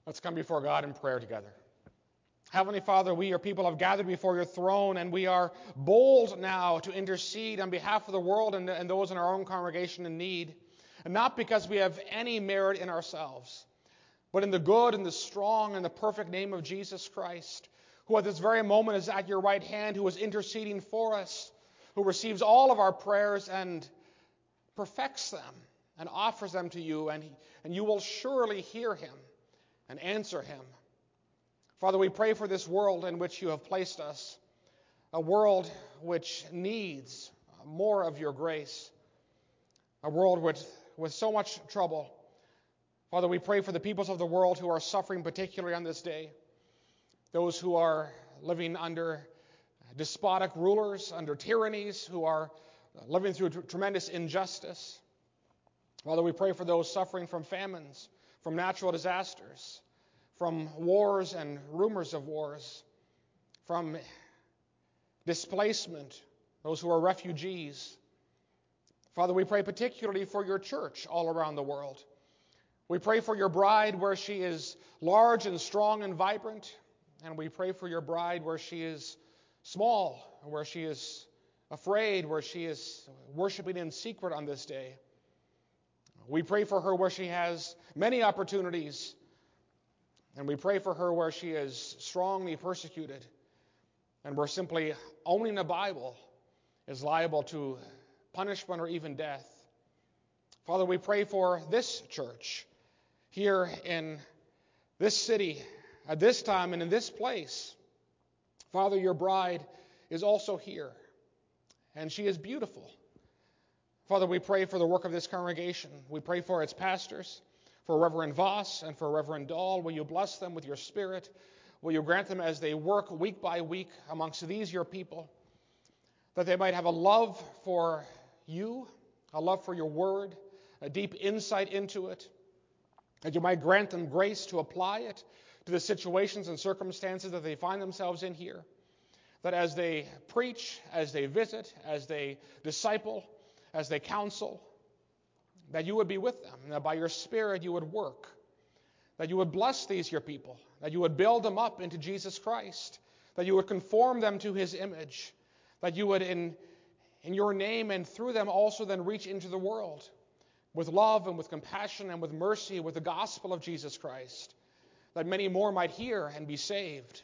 Let's come before God in prayer together. Heavenly Father, we, your people, have gathered before your throne, and we are bold now to intercede on behalf of the world and those in our own congregation in need, and not because we have any merit in ourselves, but in the good and the strong and the perfect name of Jesus Christ, who at this very moment is at your right hand, who is interceding for us, who receives all of our prayers and perfects them and offers them to you, and you will surely hear him and answer him. Father, we pray for this world in which you have placed us, a world which needs more of your grace, a world with so much trouble. Father, we pray for the peoples of the world who are suffering particularly on this day, those who are living under despotic rulers, under tyrannies, who are living through tremendous injustice. Father, we pray for those suffering from famines, from natural disasters, from wars and rumors of wars, from displacement, those who are refugees. Father, we pray particularly for your church all around the world. We pray for your bride where she is large and strong and vibrant, and we pray for your bride where she is small, where she is afraid, where she is worshiping in secret on this day. We pray for her where she has many opportunities, and we pray for her where she is strongly persecuted, and where simply owning a Bible is liable to punishment or even death. Father, we pray for this church here in this city, at this time and in this place. Father, your bride is also here, and she is beautiful. Father, we pray for the work of this congregation. We pray for its pastors, for Reverend Voss and for Reverend Dahl. Will you bless them with your Spirit? Will you grant them as they work week by week amongst these your people, that they might have a love for you, a love for your word, a deep insight into it, that you might grant them grace to apply it to the situations and circumstances that they find themselves in here, that as they preach, as they visit, as they disciple, as they counsel, that you would be with them, and that by your Spirit you would work, that you would bless these your people, that you would build them up into Jesus Christ, that you would conform them to his image, that you would in your name and through them also then reach into the world with love and with compassion and with mercy, with the gospel of Jesus Christ, that many more might hear and be saved.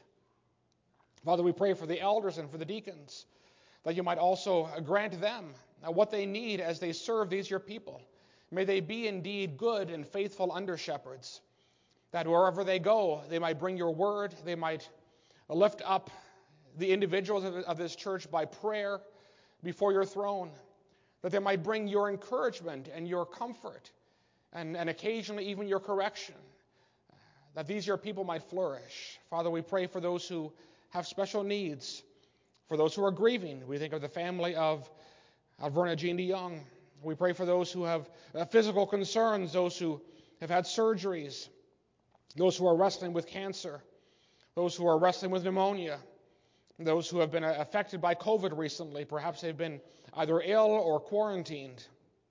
Father, we pray for the elders and for the deacons, that you might also grant them what they need as they serve these your people. May they be indeed good and faithful under-shepherds, that wherever they go, they might bring your word, they might lift up the individuals of this church by prayer before your throne, that they might bring your encouragement and your comfort, and occasionally even your correction, that these your people might flourish. Father, we pray for those who have special needs, for those who are grieving. We think of the family of Verna Jean DeYoung. We pray for those who have physical concerns, those who have had surgeries, those who are wrestling with cancer, those who are wrestling with pneumonia, those who have been affected by COVID recently. Perhaps they've been either ill or quarantined.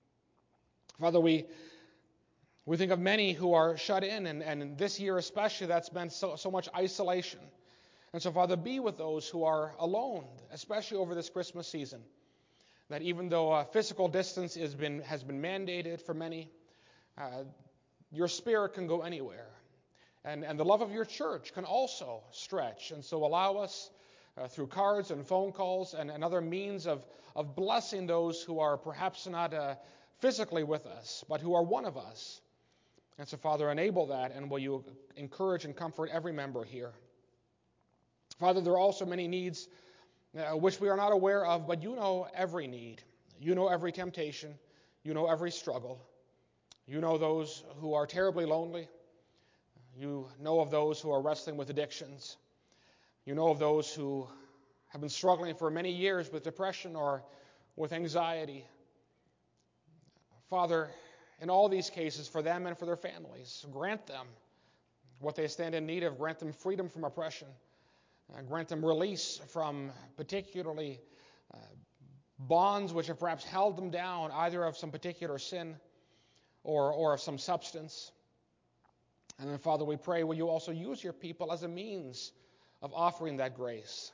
Father, we think of many who are shut in, and this year especially that's meant so much isolation. And so, Father, be with those who are alone, especially over this Christmas season, that even though physical distance has been mandated for many, your Spirit can go anywhere. And the love of your church can also stretch. And so allow us, through cards and phone calls and other means of blessing those who are perhaps not physically with us, but who are one of us. And so, Father, enable that, and will you encourage and comfort every member here. Father, there are also many needs which we are not aware of, but you know every need. You know every temptation. You know every struggle. You know those who are terribly lonely. You know of those who are wrestling with addictions. You know of those who have been struggling for many years with depression or with anxiety. Father, in all these cases, for them and for their families, grant them what they stand in need of. Grant them freedom from oppression. Grant them release from particularly bonds which have perhaps held them down, either of some particular sin or of some substance. And then, Father, we pray, will you also use your people as a means of offering that grace?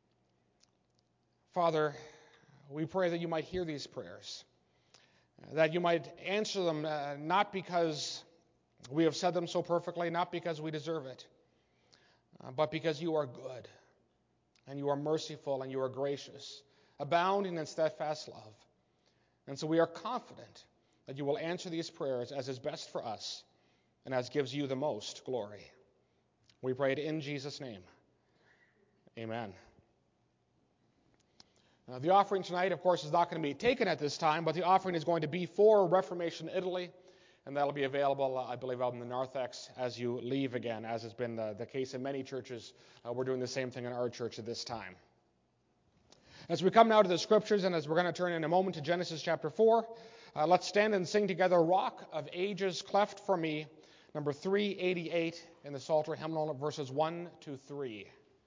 Father, we pray that you might hear these prayers, that you might answer them not because we have said them so perfectly, not because we deserve it, but because you are good, and you are merciful, and you are gracious, abounding in steadfast love. And so we are confident that you will answer these prayers as is best for us and as gives you the most glory. We pray it in Jesus' name. Amen. The offering tonight, of course, is not going to be taken at this time, but the offering is going to be for Reformation Italy, and that'll be available, I believe, out in the narthex as you leave again, as has been the case in many churches. We're doing the same thing in our church at this time. As we come now to the Scriptures, and as we're going to turn in a moment to Genesis chapter 4, let's stand and sing together, Rock of Ages, Cleft for Me, number 388 in the Psalter hymnal, verses 1 to 3.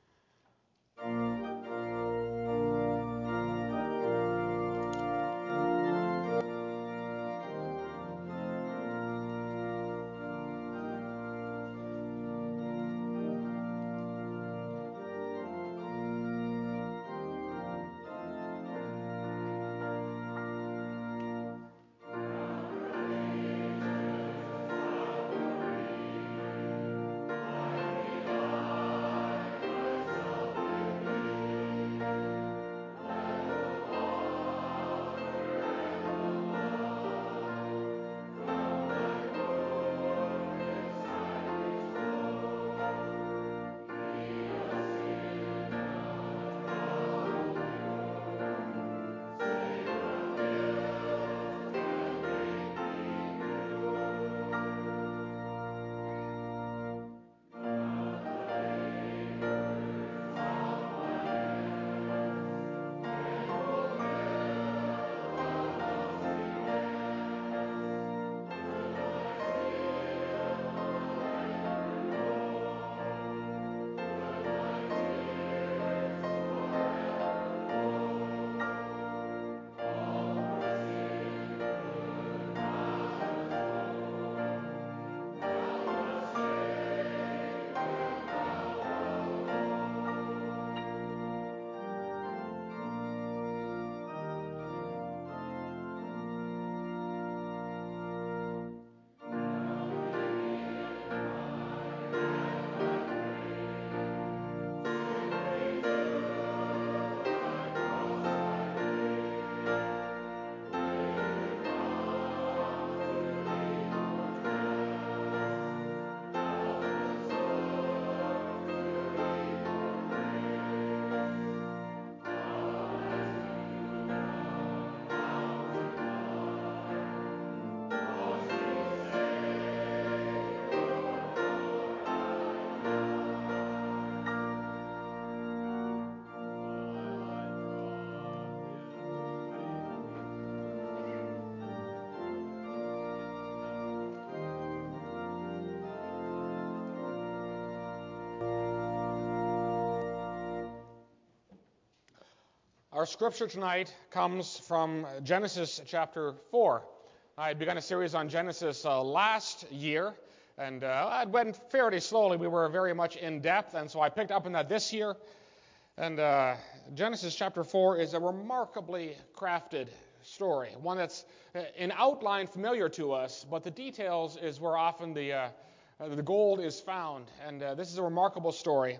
Our scripture tonight comes from Genesis chapter 4. I had begun a series on Genesis last year, and it went fairly slowly. We were very much in depth, and so I picked up on that this year. And Genesis chapter 4 is a remarkably crafted story, one that's in outline familiar to us, but the details is where often the gold is found. And this is a remarkable story.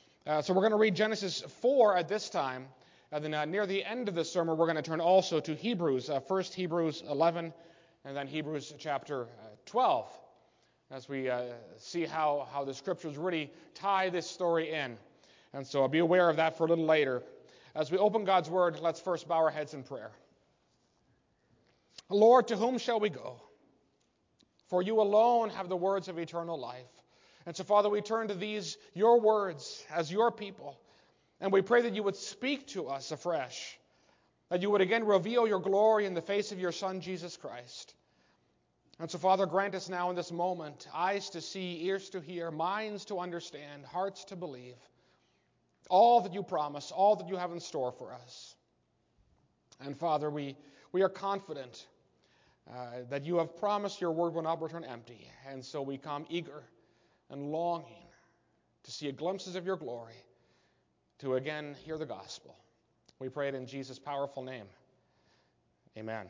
So we're going to read Genesis 4 at this time. And then near the end of the sermon, we're going to turn also to Hebrews, first Hebrews 11, and then Hebrews chapter 12, as we see how the Scriptures really tie this story in. And so be aware of that for a little later. As we open God's Word, let's first bow our heads in prayer. Lord, to whom shall we go? For you alone have the words of eternal life. And so, Father, we turn to these, your words, as your people. And we pray that you would speak to us afresh, that you would again reveal your glory in the face of your Son, Jesus Christ. And so, Father, grant us now in this moment eyes to see, ears to hear, minds to understand, hearts to believe, all that you promise, all that you have in store for us. And, Father, we are confident that you have promised your word will not return empty. And so we come eager and longing to see glimpses of your glory, to again hear the gospel. We pray it in Jesus' powerful name. Amen.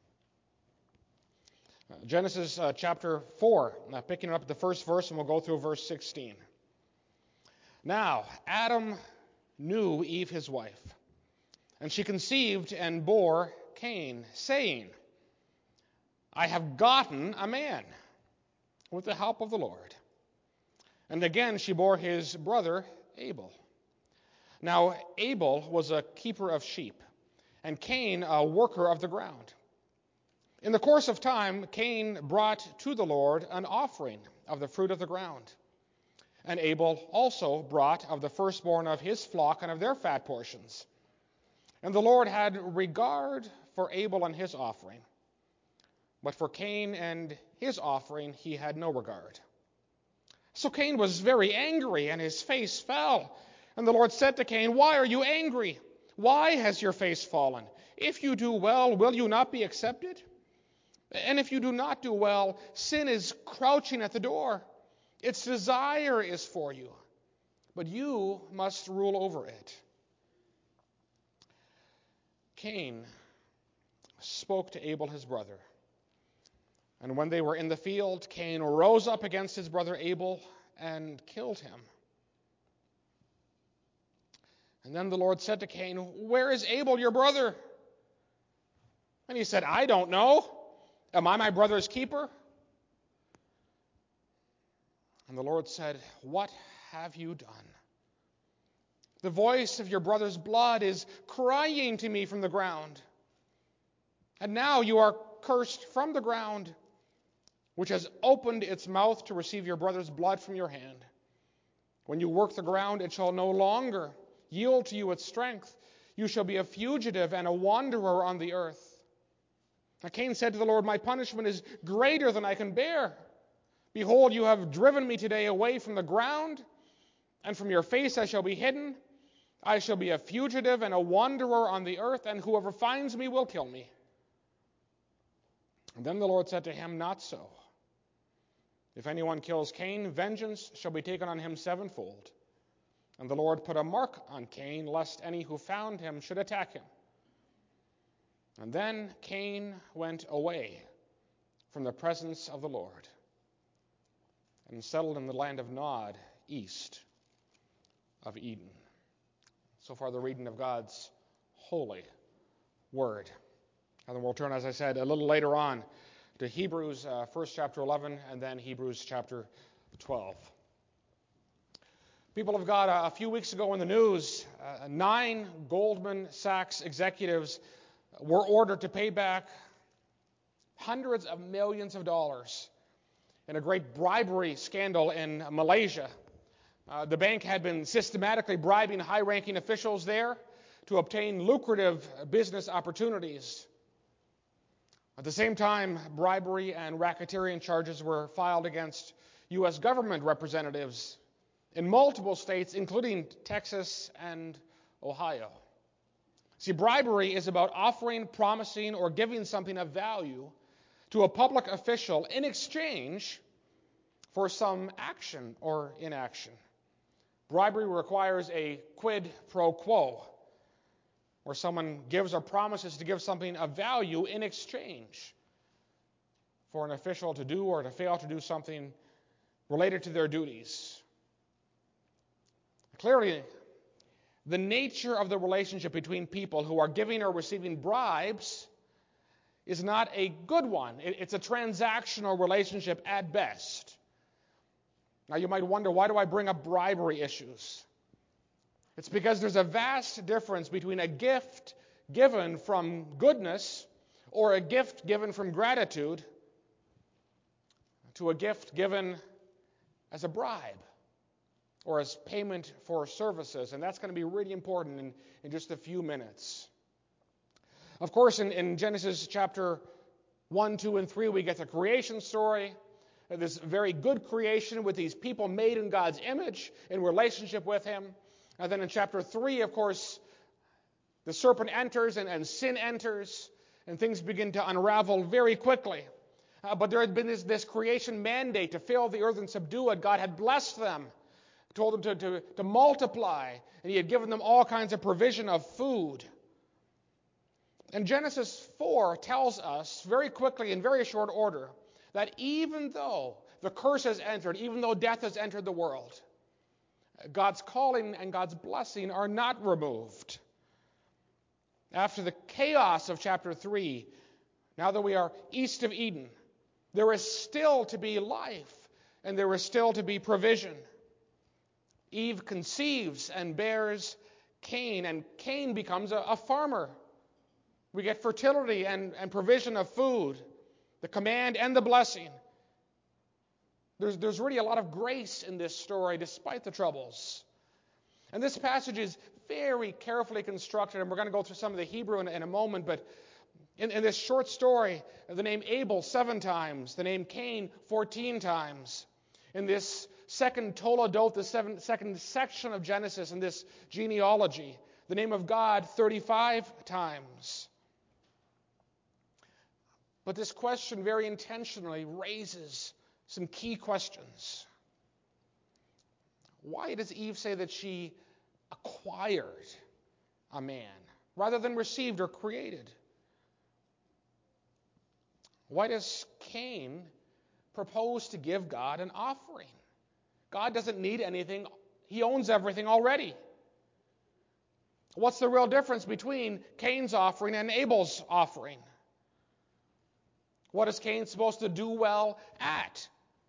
Genesis chapter 4, picking up the first verse, and we'll go through verse 16. Now, Adam knew Eve his wife, and she conceived and bore Cain, saying, I have gotten a man with the help of the Lord. And again she bore his brother Abel. Now Abel was a keeper of sheep, and Cain a worker of the ground. In the course of time, Cain brought to the Lord an offering of the fruit of the ground. And Abel also brought of the firstborn of his flock and of their fat portions. And the Lord had regard for Abel and his offering, but for Cain and his offering he had no regard. So Cain was very angry, and his face fell. And the Lord said to Cain, Why are you angry? Why has your face fallen? If you do well, will you not be accepted? And if you do not do well, sin is crouching at the door. Its desire is for you, but you must rule over it. Cain spoke to Abel his brother. And when they were in the field, Cain rose up against his brother Abel and killed him. And then the Lord said to Cain, Where is Abel your brother? And he said, I don't know. Am I my brother's keeper? And the Lord said, What have you done? The voice of your brother's blood is crying to me from the ground. And now you are cursed from the ground, which has opened its mouth to receive your brother's blood from your hand. When you work the ground, it shall no longer yield to you its strength. You shall be a fugitive and a wanderer on the earth. Now Cain said to the Lord, My punishment is greater than I can bear. Behold, you have driven me today away from the ground, and from your face I shall be hidden. I shall be a fugitive and a wanderer on the earth, and whoever finds me will kill me. And then the Lord said to him, Not so. If anyone kills Cain, vengeance shall be taken on him sevenfold. And the Lord put a mark on Cain, lest any who found him should attack him. And then Cain went away from the presence of the Lord and settled in the land of Nod, east of Eden. So far, the reading of God's holy word. And then we'll turn, as I said, a little later on to Hebrews, first chapter 11, and then Hebrews chapter 12. People of God, a few weeks ago in the news, 9 Goldman Sachs executives were ordered to pay back hundreds of millions of dollars in a great bribery scandal in Malaysia. The bank had been systematically bribing high-ranking officials there to obtain lucrative business opportunities. At the same time, bribery and racketeering charges were filed against U.S. government representatives in multiple states, including Texas and Ohio. See, bribery is about offering, promising, or giving something of value to a public official in exchange for some action or inaction. Bribery requires a quid pro quo, where someone gives or promises to give something of value in exchange for an official to do or to fail to do something related to their duties. Clearly, the nature of the relationship between people who are giving or receiving bribes is not a good one. It's a transactional relationship at best. Now you might wonder, why do I bring up bribery issues? It's because there's a vast difference between a gift given from goodness or a gift given from gratitude to a gift given as a bribe or as payment for services. And that's going to be really important in just a few minutes. Of course, in Genesis chapter 1, 2, and 3, we get the creation story. This very good creation with these people made in God's image in relationship with Him. And then in chapter 3, of course, the serpent enters and sin enters, and things begin to unravel very quickly. But there had been this creation mandate to fill the earth and subdue it. God had blessed them, told them to multiply, and He had given them all kinds of provision of food. And Genesis 4 tells us very quickly, in very short order, that even though the curse has entered, even though death has entered the world, God's calling and God's blessing are not removed. After the chaos of chapter 3, now that we are east of Eden, there is still to be life, and there is still to be provision. Eve conceives and bears Cain, and Cain becomes a farmer. We get fertility and provision of food, the command and the blessing. There's really a lot of grace in this story, despite the troubles. And this passage is very carefully constructed, and we're going to go through some of the Hebrew in a moment, but in this short story, the name Abel 7 times, the name Cain 14 times. In this second Toledot, the second section of Genesis, in this genealogy, the name of God 35 times. But this question very intentionally raises some key questions. Why does Eve say that she acquired a man rather than received or created? Why does Cain propose to give God an offering? God doesn't need anything. He owns everything already. What's the real difference between Cain's offering and Abel's offering? What is Cain supposed to do well at?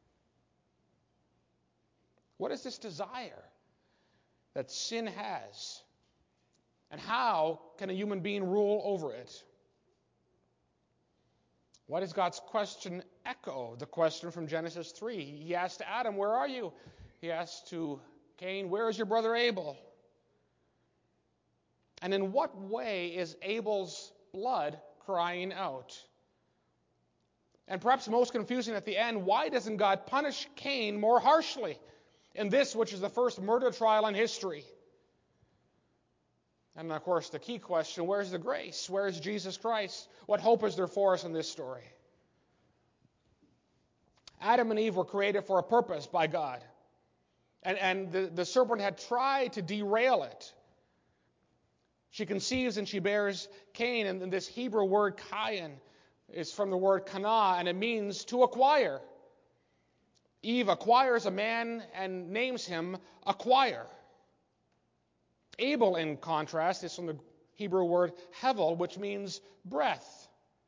What is this desire that sin has? And how can a human being rule over it? Why does God's question echo the question from Genesis 3? He asked Adam, "Where are you?" He asked to Cain, "Where is your brother Abel?" And in what way is Abel's blood crying out? And perhaps most confusing at the end, why doesn't God punish Cain more harshly in this, which is the first murder trial in history? And of course, the key question, where's the grace? Where is Jesus Christ? What hope is there for us in this story? Adam and Eve were created for a purpose by God. And the serpent had tried to derail it. She conceives and she bears Cain, and this Hebrew word Cain is from the word kana, and it means to acquire. Eve acquires a man and names him Acquire. Abel, in contrast, is from the Hebrew word hevel, which means breath.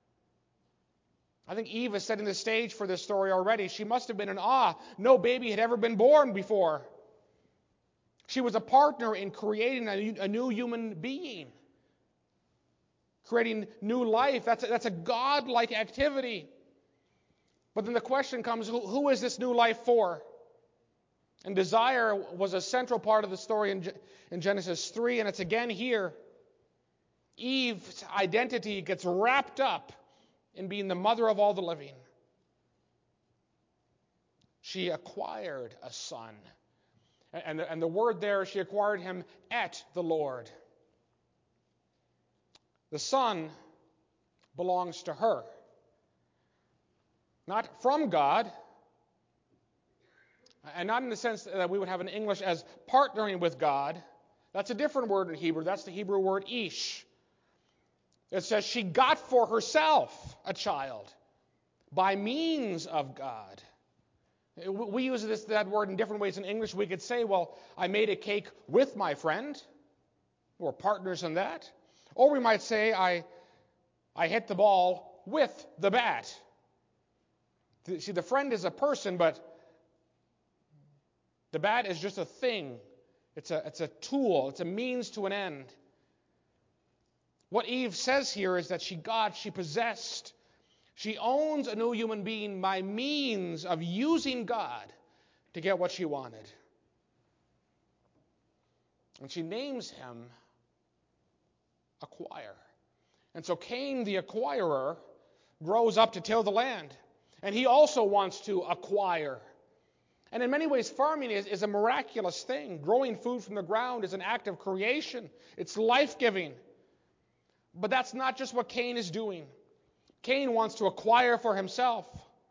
I think Eve is setting the stage for this story already. She must have been in awe. No baby had ever been born before. She was a partner in creating a new human being, creating new life. That's a God-like activity. But then the question comes, who is this new life for? And desire was a central part of the story in Genesis 3, and it's again here. Eve's identity gets wrapped up in being the mother of all the living. She acquired a son. And the word there, she acquired him at the Lord. The son belongs to her. Not from God, and not in the sense that we would have in English as partnering with God. That's a different word in Hebrew. That's the Hebrew word ish. It says she got for herself a child by means of God. We use that word in different ways in English. We could say, well, I made a cake with my friend. We're partners in that. Or we might say, I hit the ball with the bat. See, the friend is a person, but the bat is just a thing. It's a tool. It's a means to an end. What Eve says here is that she possessed. She owns a new human being by means of using God to get what she wanted. And she names him Acquire. And so Cain, the acquirer, grows up to till the land. And he also wants to acquire. And in many ways, farming is a miraculous thing. Growing food from the ground is an act of creation. It's life-giving. But that's not just what Cain is doing. Cain wants to acquire for himself.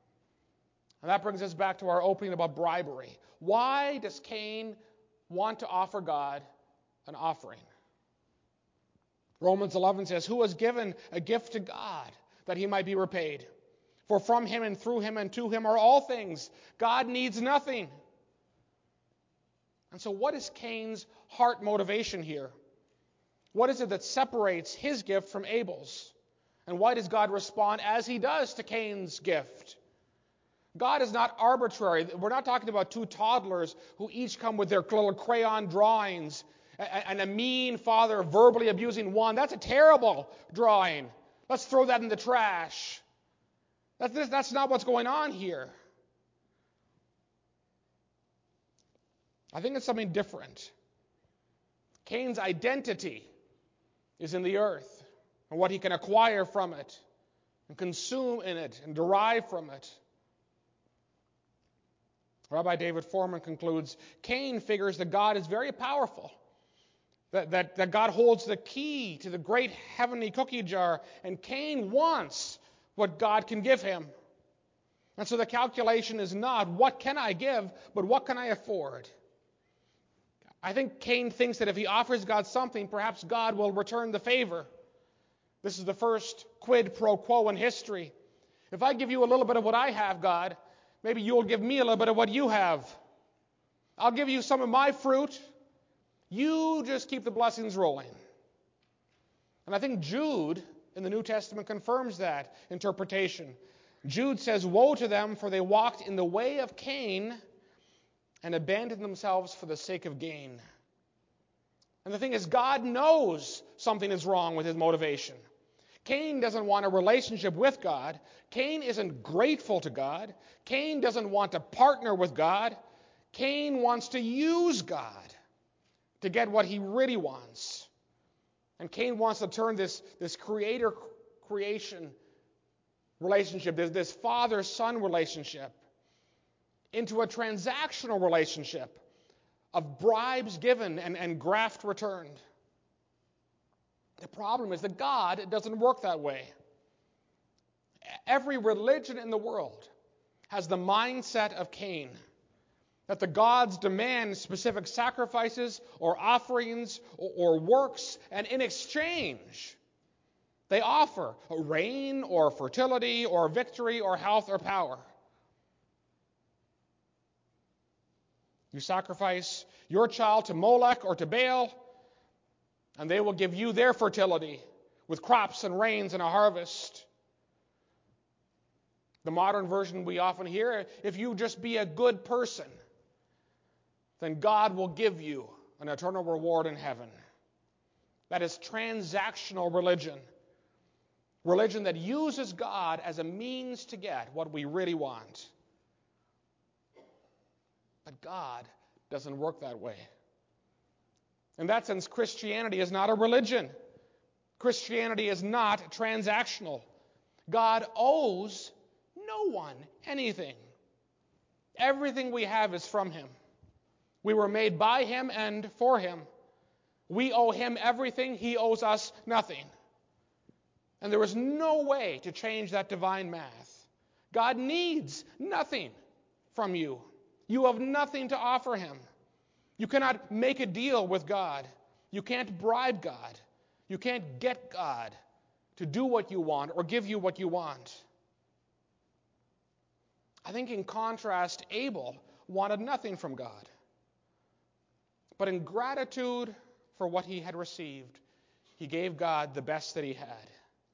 And that brings us back to our opening about bribery. Why does Cain want to offer God an offering? Romans 11 says, "Who has given a gift to God that he might be repaid? For from him and through him and to him are all things. God needs nothing." And so what is Cain's heart motivation here? What is it that separates his gift from Abel's? And why does God respond as he does to Cain's gift? God is not arbitrary. We're not talking about two toddlers who each come with their little crayon drawings and a mean father verbally abusing one. That's a terrible drawing. Let's throw that in the trash. That's not what's going on here. I think it's something different. Cain's identity is in the earth and what he can acquire from it and consume in it and derive from it. Rabbi David Foreman concludes, Cain figures that God is very powerful, that God holds the key to the great heavenly cookie jar, and Cain wants what God can give him. And so the calculation is not, what can I give, but what can I afford? I think Cain thinks that if he offers God something, perhaps God will return the favor. This is the first quid pro quo in history. If I give you a little bit of what I have, God, maybe you'll give me a little bit of what you have. I'll give you some of my fruit. You just keep the blessings rolling. And I think Jude in the New Testament confirms that interpretation. Jude says, "Woe to them, for they walked in the way of Cain and abandoned themselves for the sake of gain." And the thing is, God knows something is wrong with his motivation. Cain doesn't want a relationship with God. Cain isn't grateful to God. Cain doesn't want to partner with God. Cain wants to use God to get what he really wants. And Cain wants to turn this creator-creation relationship, this father-son relationship, into a transactional relationship of bribes given and graft returned. The problem is that God doesn't work that way. Every religion in the world has the mindset of Cain, that the gods demand specific sacrifices or offerings or works, and in exchange, they offer rain or fertility or victory or health or power. You sacrifice your child to Molech or to Baal, and they will give you their fertility with crops and rains and a harvest. The modern version we often hear, if you just be a good person, then God will give you an eternal reward in heaven. That is transactional religion. Religion that uses God as a means to get what we really want. But God doesn't work that way. In that sense, Christianity is not a religion. Christianity is not transactional. God owes no one anything. Everything we have is from him. We were made by him and for him. We owe him everything. He owes us nothing. And there is no way to change that divine math. God needs nothing from you. You have nothing to offer him. You cannot make a deal with God. You can't bribe God. You can't get God to do what you want or give you what you want. I think in contrast, Abel wanted nothing from God. But in gratitude for what he had received, he gave God the best that he had.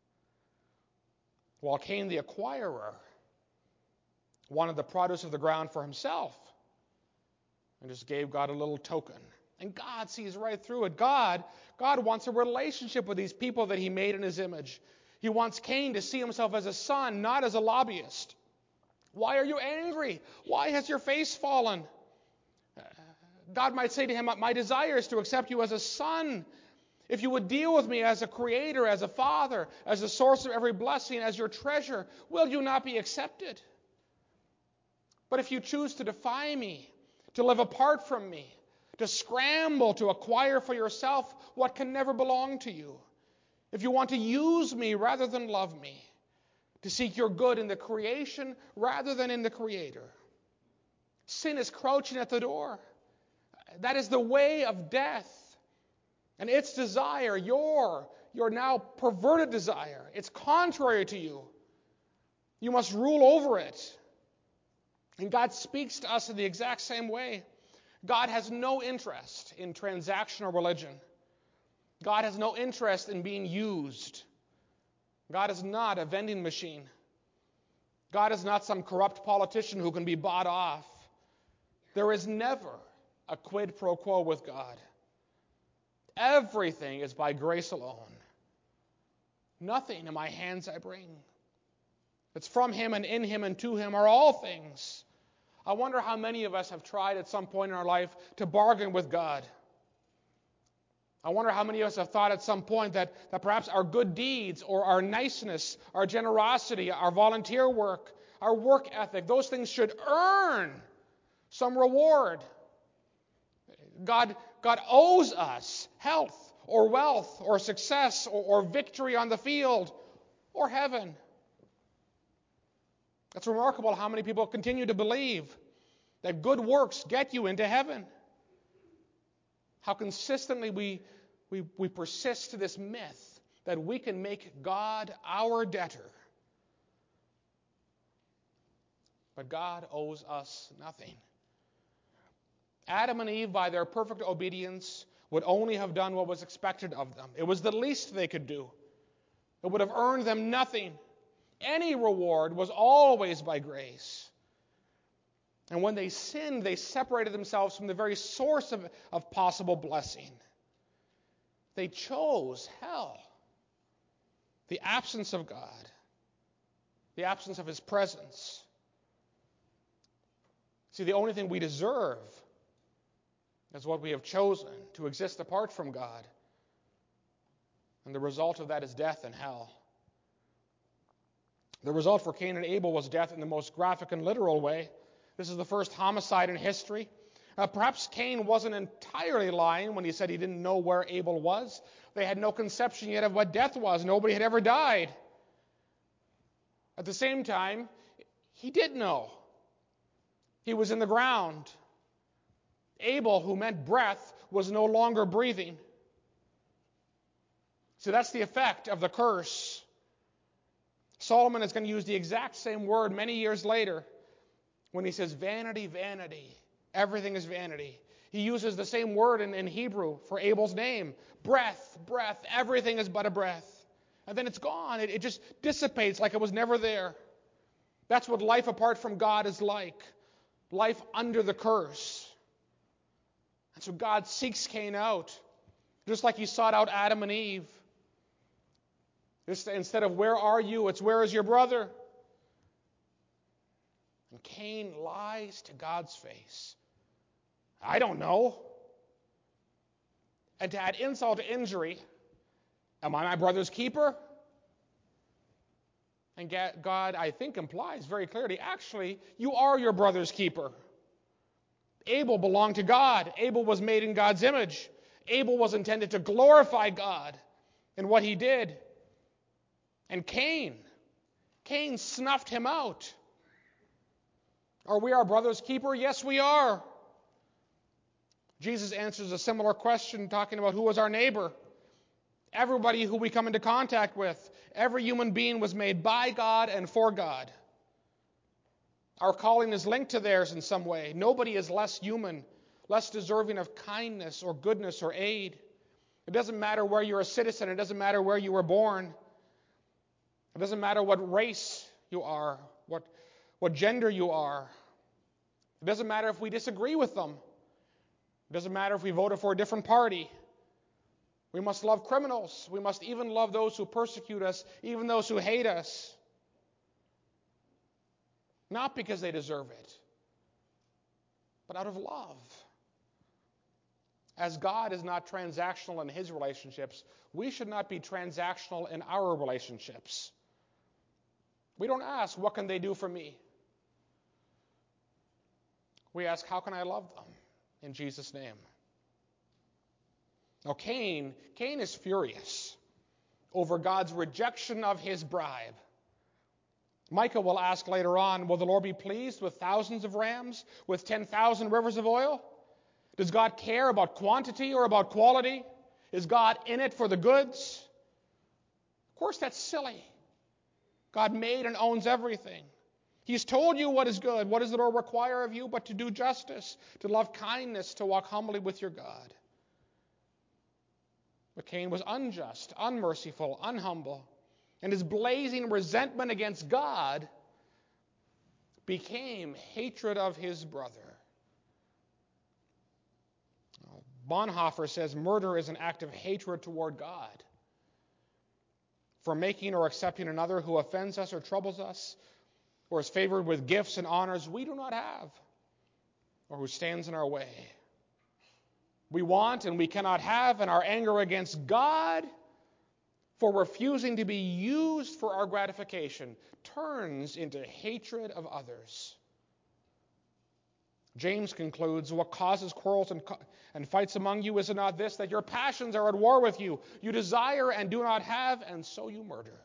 While Cain the acquirer wanted the produce of the ground for himself and just gave God a little token. And God sees right through it. God wants a relationship with these people that he made in his image. He wants Cain to see himself as a son, not as a lobbyist. Why are you angry? Why has your face fallen? God might say to him, my desire is to accept you as a son. If you would deal with me as a creator, as a father, as the source of every blessing, as your treasure, will you not be accepted? But if you choose to defy me, to live apart from me, to scramble to acquire for yourself what can never belong to you, if you want to use me rather than love me, to seek your good in the creation rather than in the Creator. Sin is crouching at the door. That is the way of death. And its desire, your now perverted desire, it's contrary to you. You must rule over it. And God speaks to us in the exact same way. God has no interest in transactional religion. God has no interest in being used. God is not a vending machine. God is not some corrupt politician who can be bought off. There is never a quid pro quo with God. Everything is by grace alone. Nothing in my hands I bring. It's from Him and in Him and to Him are all things. I wonder how many of us have tried at some point in our life to bargain with God. I wonder how many of us have thought at some point that perhaps our good deeds or our niceness, our generosity, our volunteer work, our work ethic, those things should earn some reward. God owes us health or wealth or success or victory on the field or heaven. It's remarkable how many people continue to believe that good works get you into heaven. How consistently we persist to this myth that we can make God our debtor. But God owes us nothing. Adam and Eve, by their perfect obedience, would only have done what was expected of them. It was the least they could do. It would have earned them nothing. Any reward was always by grace. And when they sinned, they separated themselves from the very source of possible blessing. They chose hell, the absence of God, the absence of His presence. See, the only thing we deserve is what we have chosen, to exist apart from God. And the result of that is death and hell. The result for Cain and Abel was death in the most graphic and literal way. This is the first homicide in history. Perhaps Cain wasn't entirely lying when he said he didn't know where Abel was. They had no conception yet of what death was. Nobody had ever died. At the same time, he did know. He was in the ground. Abel, who meant breath, was no longer breathing. So that's the effect of the curse. Solomon is going to use the exact same word many years later when he says, vanity, vanity, everything is vanity. He uses the same word in Hebrew for Abel's name. Breath, breath, everything is but a breath. And then it's gone. It just dissipates like it was never there. That's what life apart from God is like. Life under the curse. And so God seeks Cain out, just like He sought out Adam and Eve. Instead of where are you, it's where is your brother? And Cain lies to God's face. I don't know. And to add insult to injury, am I my brother's keeper? And God, I think, implies very clearly, actually, you are your brother's keeper. Abel belonged to God. Abel was made in God's image. Abel was intended to glorify God in what he did. And Cain snuffed him out. Are we our brother's keeper? Yes, we are. Jesus answers a similar question talking about who was our neighbor. Everybody who we come into contact with, every human being was made by God and for God. Our calling is linked to theirs in some way. Nobody is less human, less deserving of kindness or goodness or aid. It doesn't matter where you're a citizen. It doesn't matter where you were born. It doesn't matter what race you are, what gender you are. It doesn't matter if we disagree with them. It doesn't matter if we voted for a different party. We must love criminals. We must even love those who persecute us, even those who hate us. Not because they deserve it, but out of love. As God is not transactional in His relationships, we should not be transactional in our relationships. We don't ask, what can they do for me? We ask, how can I love them? In Jesus' name. Now, Cain is furious over God's rejection of his bribe. Micah will ask later on, will the Lord be pleased with thousands of rams, with 10,000 rivers of oil? Does God care about quantity or about quality? Is God in it for the goods? Of course, that's silly. God made and owns everything. He's told you what is good. What does the Lord require of you but to do justice, to love kindness, to walk humbly with your God? But Cain was unjust, unmerciful, unhumble, and his blazing resentment against God became hatred of his brother. Bonhoeffer says murder is an act of hatred toward God. For making or accepting another who offends us or troubles us, or is favored with gifts and honors we do not have, or who stands in our way. We want and we cannot have, and our anger against God for refusing to be used for our gratification turns into hatred of others. James concludes, what causes quarrels and fights among you is it not this, that your passions are at war with you? You desire and do not have, and so you murder.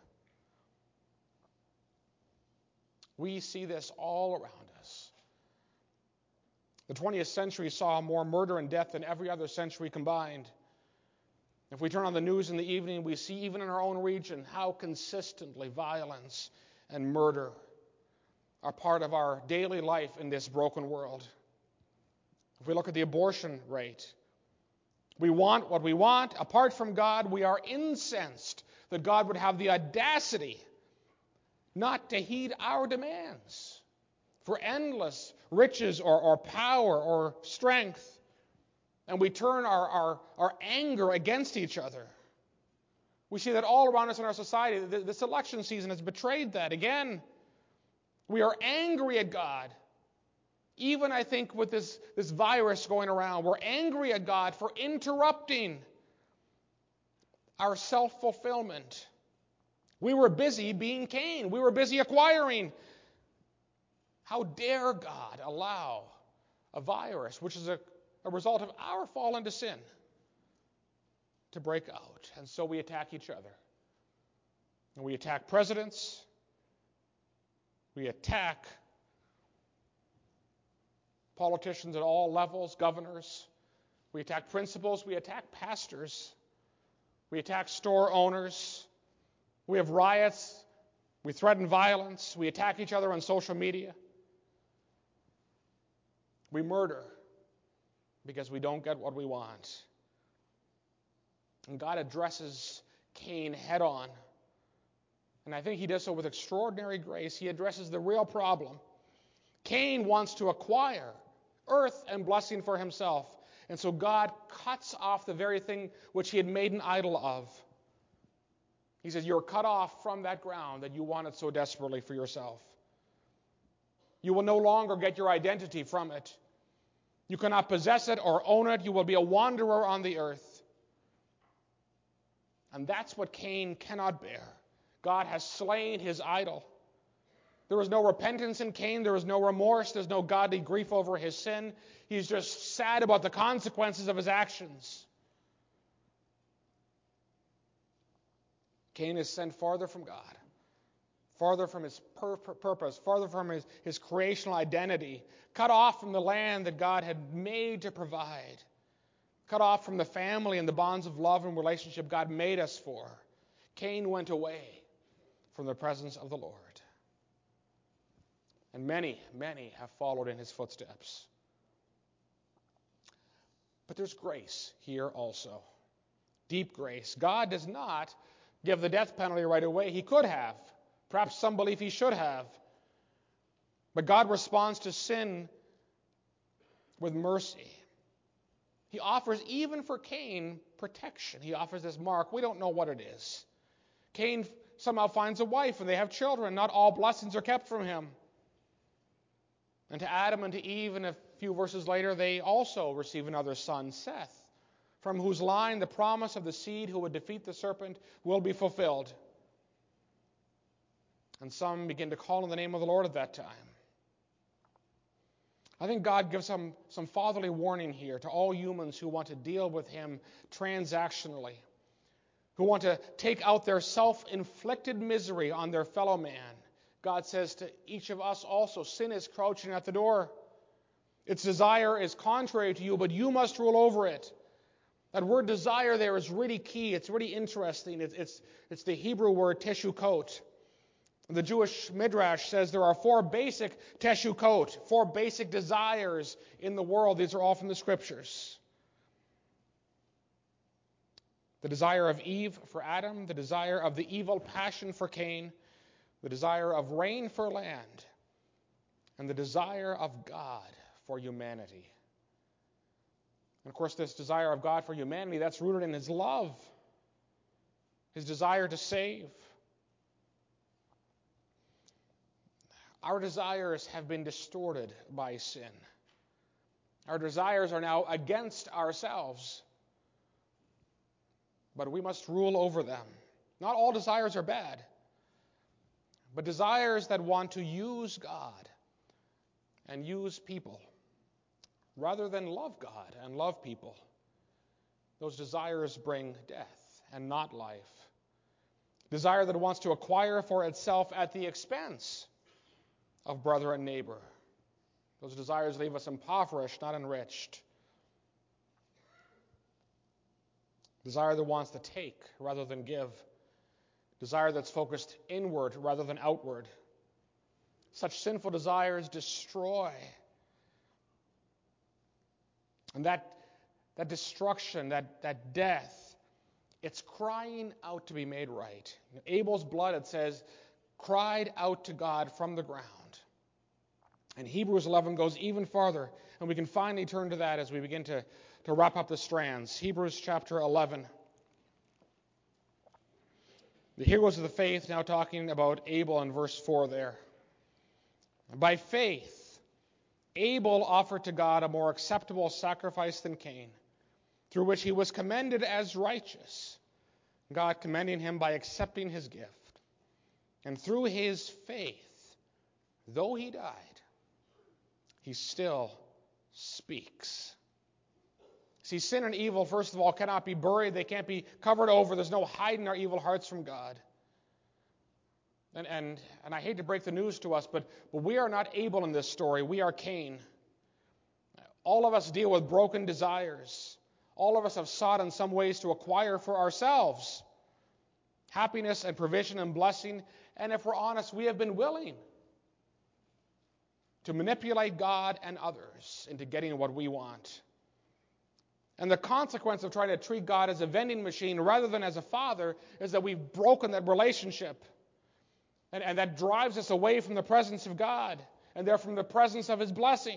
We see this all around us. The 20th century saw more murder and death than every other century combined. If we turn on the news in the evening, we see even in our own region how consistently violence and murder are part of our daily life in this broken world. If we look at the abortion rate, we want what we want. Apart from God, we are incensed that God would have the audacity not to heed our demands for endless riches or power or strength. And we turn our anger against each other. We see that all around us in our society. This election season has betrayed that. Again, we are angry at God. Even, I think, with this virus going around, we're angry at God for interrupting our self-fulfillment. We were busy being Cain. We were busy acquiring. How dare God allow a virus, which is a result of our fall into sin, to break out? And so we attack each other. And we attack presidents. We attack politicians at all levels, governors. We attack principals. We attack pastors. We attack store owners. We have riots. We threaten violence. We attack each other on social media. We murder because we don't get what we want. And God addresses Cain head on. And I think he does so with extraordinary grace. He addresses the real problem. Cain wants to acquire earth and blessing for himself. And so God cuts off the very thing which he had made an idol of. He says, you're cut off from that ground that you wanted so desperately for yourself. You will no longer get your identity from it. You cannot possess it or own it. You will be a wanderer on the earth. And that's what Cain cannot bear. God has slain his idol. There was no repentance in Cain. There was no remorse. There's no godly grief over his sin. He's just sad about the consequences of his actions. Cain is sent farther from God, farther from his purpose, farther from his creational identity, cut off from the land that God had made to provide, cut off from the family and the bonds of love and relationship God made us for. Cain went away from the presence of the Lord. And many, many have followed in his footsteps. But there's grace here also. Deep grace. God does not give the death penalty right away. He could have. Perhaps some believe he should have. But God responds to sin with mercy. He offers, even for Cain, protection. He offers this mark. We don't know what it is. Cain somehow finds a wife and they have children. Not all blessings are kept from him. And to Adam and to Eve, and a few verses later, they also receive another son, Seth, from whose line the promise of the seed who would defeat the serpent will be fulfilled. And some begin to call on the name of the Lord at that time. I think God gives some fatherly warning here to all humans who want to deal with him transactionally, who want to take out their self-inflicted misery on their fellow man. God says to each of us also, sin is crouching at the door. Its desire is contrary to you, but you must rule over it. That word desire there is really key. It's really interesting. It's the Hebrew word teshukot. The Jewish Midrash says there are 4 basic teshukot, 4 basic desires in the world. These are all from the Scriptures. The desire of Eve for Adam, the desire of the evil passion for Cain, the desire of rain for land, and the desire of God for humanity. And of course, this desire of God for humanity, that's rooted in His love, His desire to save. Our desires have been distorted by sin. Our desires are now against ourselves, but we must rule over them. Not all desires are bad, but desires that want to use God and use people rather than love God and love people. Those desires bring death and not life. Desire that wants to acquire for itself at the expense of brother and neighbor. Those desires leave us impoverished, not enriched. Desire that wants to take rather than give. Desire that's focused inward rather than outward. Such sinful desires destroy. And that destruction, that death, it's crying out to be made right. Abel's blood, it says, cried out to God from the ground. And Hebrews 11 goes even farther, and we can finally turn to that as we begin to wrap up the strands. Hebrews chapter 11. The heroes of the faith now talking about Abel in verse 4 there. By faith, Abel offered to God a more acceptable sacrifice than Cain, through which he was commended as righteous, God commending him by accepting his gift. And through his faith, though he died, he still speaks. See, sin and evil, first of all, cannot be buried. They can't be covered over. There's no hiding our evil hearts from God. And I hate to break the news to us, but we are not Abel in this story. We are Cain. All of us deal with broken desires. All of us have sought in some ways to acquire for ourselves happiness and provision and blessing. And if we're honest, we have been willing to manipulate God and others into getting what we want. And the consequence of trying to treat God as a vending machine rather than as a father is that we've broken that relationship. And that drives us away from the presence of God and therefore from the presence of His blessing.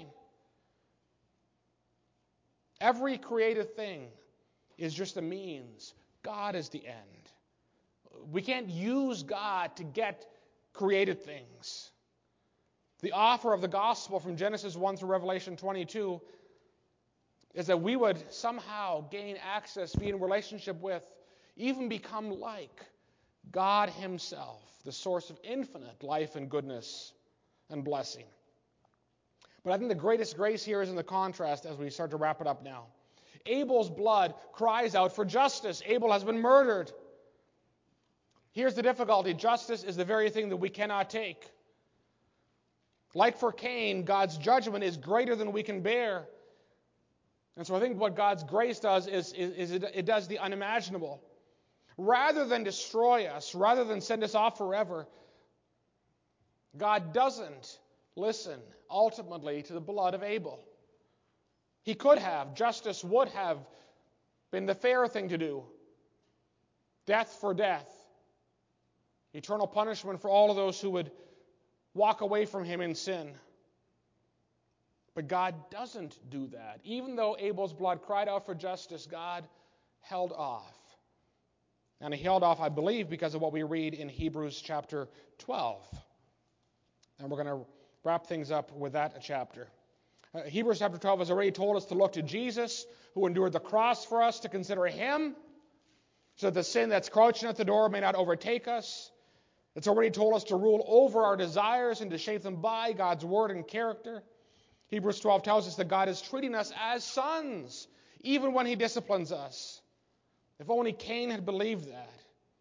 Every created thing is just a means. God is the end. We can't use God to get created things. The offer of the gospel from Genesis 1 through Revelation 22 is that we would somehow gain access, be in relationship with, even become like God Himself, the source of infinite life and goodness and blessing. But I think the greatest grace here is in the contrast as we start to wrap it up now. Abel's blood cries out for justice. Abel has been murdered. Here's the difficulty. Justice is the very thing that we cannot take. Like for Cain, God's judgment is greater than we can bear. And so I think what God's grace does is it does the unimaginable. Rather than destroy us, rather than send us off forever, God doesn't listen ultimately to the blood of Abel. He could have. Justice would have been the fair thing to do. Death for death. Eternal punishment for all of those who would walk away from Him in sin. But God doesn't do that. Even though Abel's blood cried out for justice, God held off. And He held off, I believe, because of what we read in Hebrews chapter 12. And we're going to wrap things up with that chapter. Hebrews chapter 12 has already told us to look to Jesus, who endured the cross for us, to consider Him, so that the sin that's crouching at the door may not overtake us. It's already told us to rule over our desires and to shape them by God's word and character. Hebrews 12 tells us that God is treating us as sons, even when He disciplines us. If only Cain had believed that.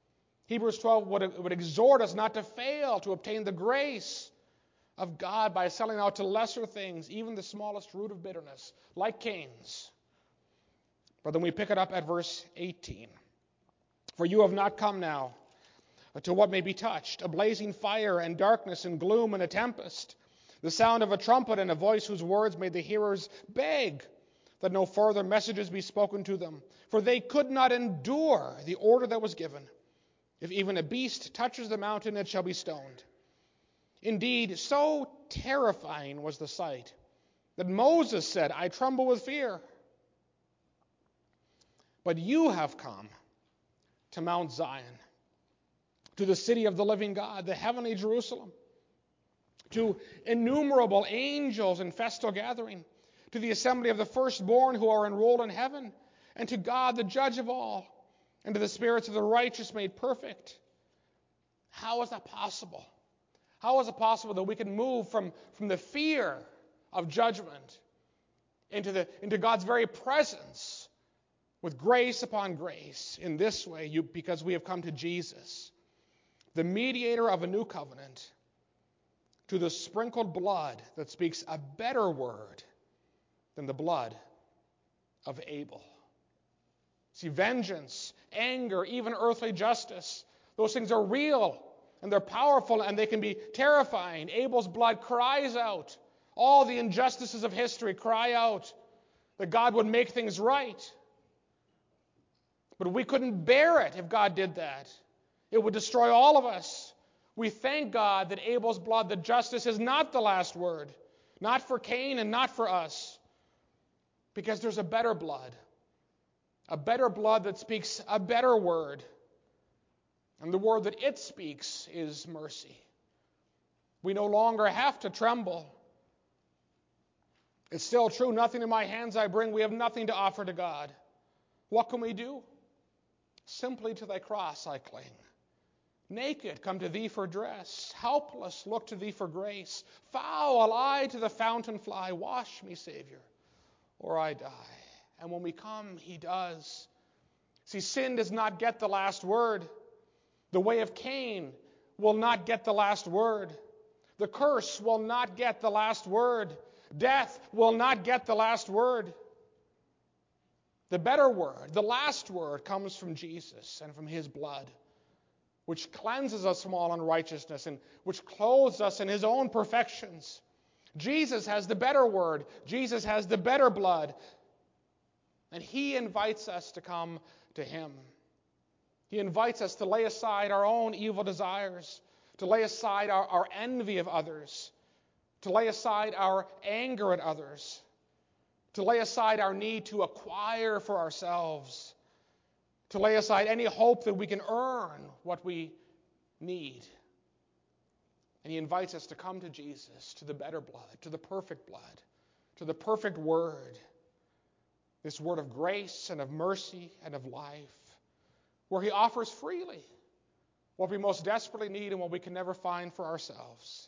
Hebrews 12 would exhort us not to fail to obtain the grace of God by selling out to lesser things, even the smallest root of bitterness, like Cain's. But then we pick it up at verse 18. For you have not come now to what may be touched, a blazing fire and darkness and gloom and a tempest, the sound of a trumpet and a voice whose words made the hearers beg that no further messages be spoken to them, for they could not endure the order that was given. If even a beast touches the mountain, it shall be stoned. Indeed, so terrifying was the sight that Moses said, I tremble with fear. But you have come to Mount Zion, to the city of the living God, the heavenly Jerusalem, to innumerable angels in festal gathering, to the assembly of the firstborn who are enrolled in heaven, and to God, the judge of all, and to the spirits of the righteous made perfect. How is that possible? How is it possible that we can move from the fear of judgment into God's very presence with grace upon grace in this way? Because we have come to Jesus, the mediator of a new covenant, to the sprinkled blood that speaks a better word than the blood of Abel. See, vengeance, anger, even earthly justice, those things are real and they're powerful and they can be terrifying. Abel's blood cries out. All the injustices of history cry out that God would make things right. But we couldn't bear it if God did that. It would destroy all of us. We thank God that Abel's blood, the justice, is not the last word. Not for Cain and not for us. Because there's a better blood. A better blood that speaks a better word. And the word that it speaks is mercy. We no longer have to tremble. It's still true, nothing in my hands I bring. We have nothing to offer to God. What can we do? Simply to thy cross I cling. Naked, come to thee for dress. Helpless, look to thee for grace. Foul, I to the fountain fly. Wash me, Savior, or I die. And when we come, he does. See, sin does not get the last word. The way of Cain will not get the last word. The curse will not get the last word. Death will not get the last word. The better word, the last word, comes from Jesus and from his blood, which cleanses us from all unrighteousness and which clothes us in his own perfections. Jesus has the better word. Jesus has the better blood. And he invites us to come to him. He invites us to lay aside our own evil desires, to lay aside our envy of others, to lay aside our anger at others, to lay aside our need to acquire for ourselves, to lay aside any hope that we can earn what we need. And he invites us to come to Jesus, to the better blood, to the perfect blood, to the perfect word, this word of grace and of mercy and of life, where he offers freely what we most desperately need and what we can never find for ourselves.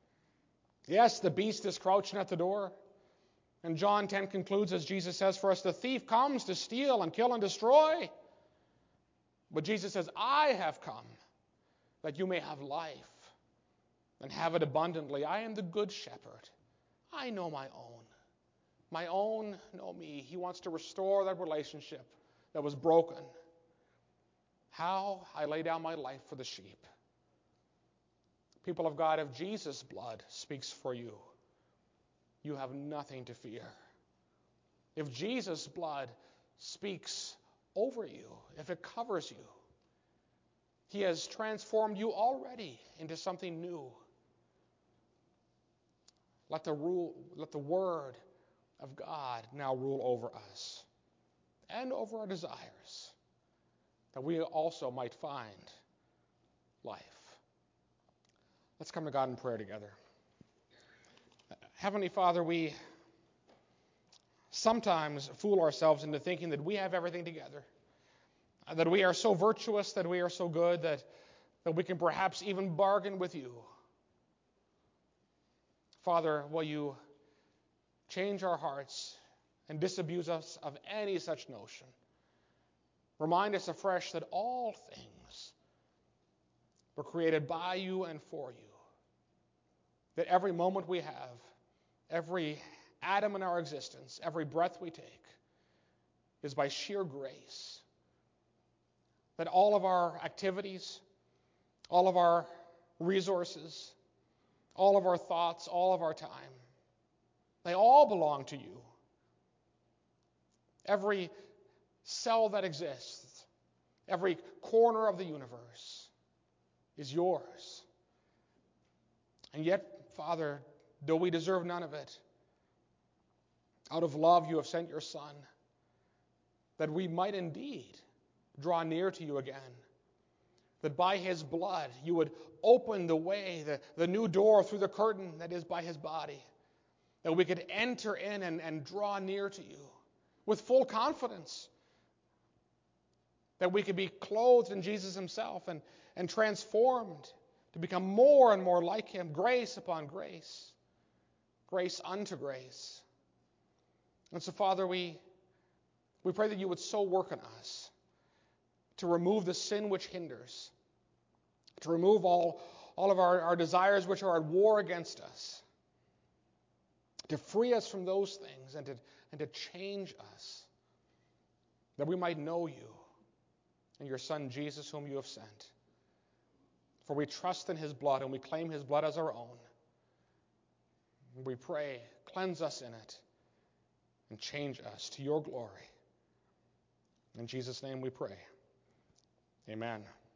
Yes, the beast is crouching at the door. And John 10 concludes, as Jesus says for us, the thief comes to steal and kill and destroy. But Jesus says, I have come that you may have life and have it abundantly. I am the good shepherd. I know my own. My own know me. He wants to restore that relationship that was broken. How? I lay down my life for the sheep. People of God, if Jesus' blood speaks for you, you have nothing to fear. If Jesus' blood speaks over you, if it covers you, he has transformed you already into something new. Let the word of God now rule over us and over our desires, that we also might find life. Let's come to God in prayer together. Heavenly Father, we sometimes fool ourselves into thinking that we have everything together, that we are so virtuous, that we are so good, that we can perhaps even bargain with you. Father, will you change our hearts and disabuse us of any such notion? Remind us afresh that all things were created by you and for you. That every moment we have, every atom in our existence, every breath we take, is by sheer grace. That all of our activities, all of our resources, all of our thoughts, all of our time, they all belong to you. Every cell that exists, every corner of the universe is yours. And yet, Father, though we deserve none of it, out of love you have sent your Son, that we might indeed draw near to you again. That by his blood you would open the way, the new door through the curtain that is by his body. That we could enter in and draw near to you with full confidence. That we could be clothed in Jesus himself and transformed to become more and more like him, grace upon grace, grace unto grace. And so, Father, we pray that you would so work in us to remove the sin which hinders, to remove all of our desires which are at war against us, to free us from those things and to change us, that we might know you and your Son Jesus whom you have sent. For we trust in his blood and we claim his blood as our own. And we pray, cleanse us in it and change us to your glory. In Jesus' name we pray. Amen.